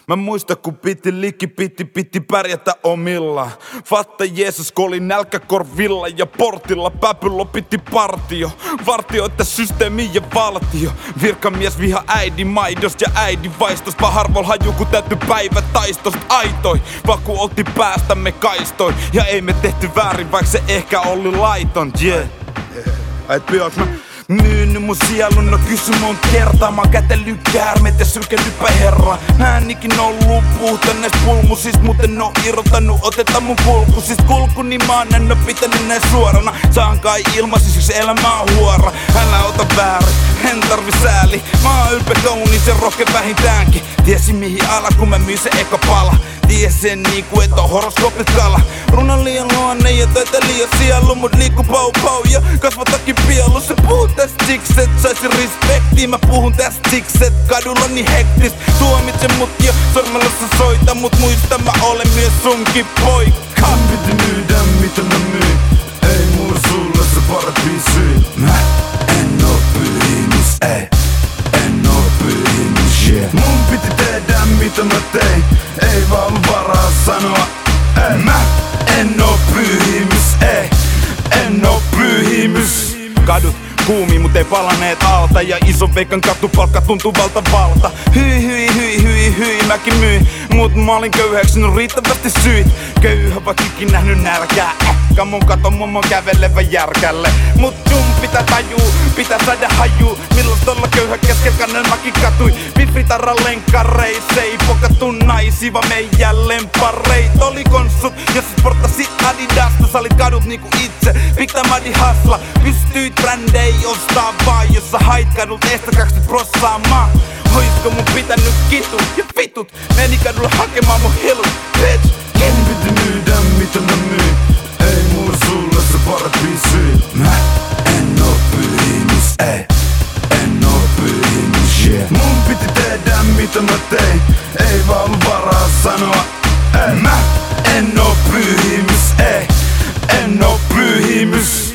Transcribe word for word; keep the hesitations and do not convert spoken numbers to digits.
Mä muistan kun piti likki, piti, piti pärjätä omilla. Fatta Jeesus kun oli nälkäkorvilla ja portilla Päpyllo piti partio. Vartioita systeemi ja valtio. Virkamies viha äidin maidosta ja äidin vaistosta. Harvoin haju kun täytty päivä taistosta aitoi. Vaku olti päästämme kaistoi. Ja ei me tehty väärin vaik se ehkä oli laiton. Yeah. Äit piaks mä myynyt mun sielun, no kysy mun kertaa. Mä oon kätellyt käärmeet ja sylkenypä herra. Mä en ikin ollu puhuta näistä pulmusista, mut en oo irrottanut oteta mun kulkusista. Kulkuni mä oon en oo pitänyt näin suorana. Saan kai ilmaisin, siksi elämä on huora. Älä ota väärin, en tarvi sääli. Mä oon ylpeä kaunis ja rohke vähintäänkin. Tiesin mihin ala kun mä myin se eka pala. Tiesin niinku et on horoskoopit kala. Runan liian luonne ja töitä liian sielu. Mut liikku pau pau ja kasvatakin pielu. Se puhuu tästä siksi et saisin respektiä. Mä puhun tästä siksi et kadulla niin hektistä. Tuomitse mut ja sormella sä soita. Mut muista mä olen myös sunkin poika. Mun piti myydä mitä mä myin. Ei mulla sulle se parempi syy. Mä en oo pyhimys, ei. En oo pyhimys, yeah. Mun piti tehdä mitä mä tein. Ei vaan varaa sanoa, ei. Mä en oo pyhimys, ei. En oo pyhimys. Kadut kuumi, mut ei palaneet alta. Ja ison veikan katupalkka tuntuu valtavalta. Hyi hyi hyi hyi hyi mäkin myin. Mut mä olin köyhäksynyt riittävästi syyt. Köyhä vaikka ikin nähnyt nälkää. Ehkä mun katon mummon kävelevä järkälle. Mut sun pitää tajuu, pitää saada hajuu. Milloin tolla köyhä kesken kannen mäkin katui. Pifritarran lenkkareissa ei pokattu naisi, vaan meidän lemppareit oli konsut. Jos sä sporttasit Adidasta, sä olit kadut niinku itse. Big time Adi hasla, pystyit brändei ostaa vaan. Jos sä hait kadut estä kaksikymmentä prossaamaan. Oisko mun pitänyt kitu ja vitut? Meni kadulla hakemaan mun hilut, bitch. Mun piti myydä mitä mä myin. Ei mulla sulle se parempi syy. Mä en oo pyhimys, ei. En oo pyhimys, yeah. Mun piti tehdä mitä mä tein. Ei vaan varaa sanoa, ei. Mä en oo pyhimys, ei. En oo pyhimys.